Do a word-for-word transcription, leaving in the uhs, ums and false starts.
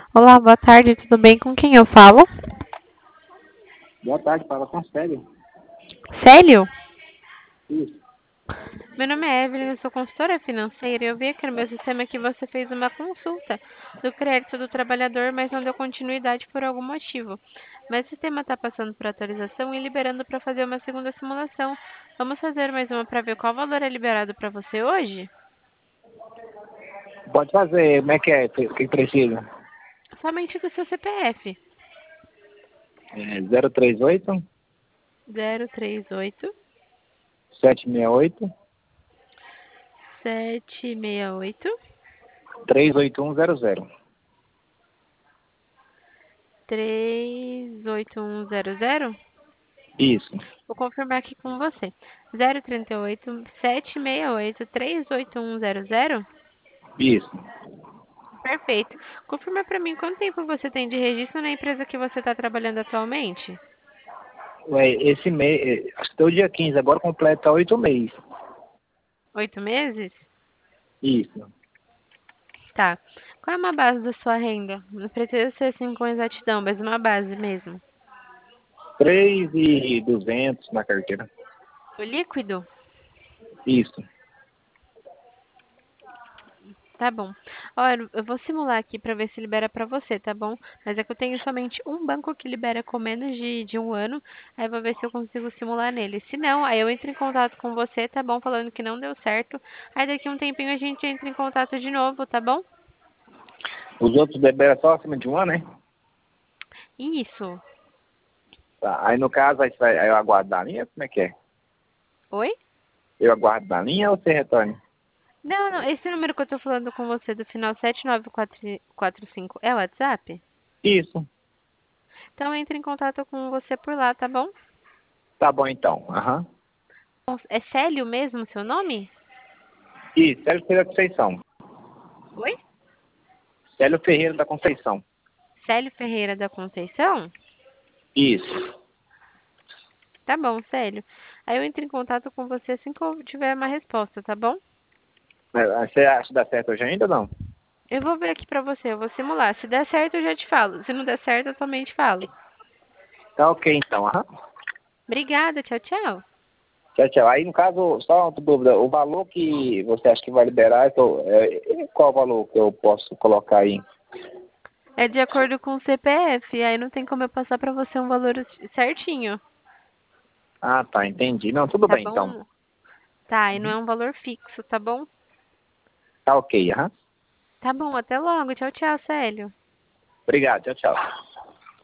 Olá, boa tarde, tudo bem? Com quem eu falo? Boa tarde, fala com Célio. Célio? Isso. Meu nome é Evelyn, eu sou consultora financeira e eu vi aqui no meu sistema que você fez uma consulta do crédito do trabalhador, mas não deu continuidade por algum motivo. Mas o sistema está passando por atualização e liberando para fazer uma segunda simulação. Vamos fazer mais uma para ver qual valor é liberado para você hoje? Pode fazer, como é que é? O que precisa? Somente do seu C P F. É zero três oito, zero três oito, sete seis oito, sete seis oito, três oito um zero zero. três oito um zero zero. Isso. Vou confirmar aqui com você. zero trinta e oito, sete seis oito, três oito um zero zero? Isso. Perfeito. Confirma para mim quanto tempo você tem de registro na empresa que você está trabalhando atualmente? Ué, esse mês, é, acho que até o dia quinze, agora completa oito meses. Oito meses? Isso. Tá. Qual é uma base da sua renda? Não precisa ser assim com exatidão, mas uma base mesmo. três e duzentos na carteira. O líquido? Isso. Tá bom. Olha, eu vou simular aqui para ver se libera para você, tá bom? Mas é que eu tenho somente um banco que libera com menos de, de um ano. Aí eu vou ver se eu consigo simular nele. Se não, aí eu entro em contato com você, tá bom? Falando que não deu certo. Aí daqui a um tempinho a gente entra em contato de novo, tá bom? Os outros beberam só acima de um ano, né? Isso. Tá. Aí no caso, aí, você vai, aí eu aguardo da linha, como é que é? Oi? Eu aguardo da linha ou você retorna? Não, não. Esse número que eu tô falando com você do final sete nove quatro quatro cinco é o WhatsApp? Isso. Então entre em contato com você por lá, tá bom? Tá bom então. Aham. É Célio mesmo seu nome? Isso, Célio Ferreira da Conceição. Oi? Célio Ferreira da Conceição. Célio Ferreira da Conceição? Isso. Tá bom, Célio. Aí eu entro em contato com você assim que eu tiver uma resposta, tá bom? Mas você acha que dá certo hoje ainda ou não? Eu vou ver aqui pra você, eu vou simular. Se der certo, eu já te falo. Se não der certo, eu também te falo. Tá ok então, aham. Obrigada, tchau, tchau. Tchau, tchau. Aí no caso, só uma dúvida, o valor que você acha que vai liberar, então, é, qual o valor que eu posso colocar aí? É de acordo com o C P F, aí não tem como eu passar pra você um valor certinho, Ah, tá, entendi. Não, tudo tá bem então. bom? Tá, e não Uhum. é um valor fixo, tá bom? Tá ok, aham. Tá bom, até logo. Tchau, tchau, Célio. Obrigado, tchau, tchau.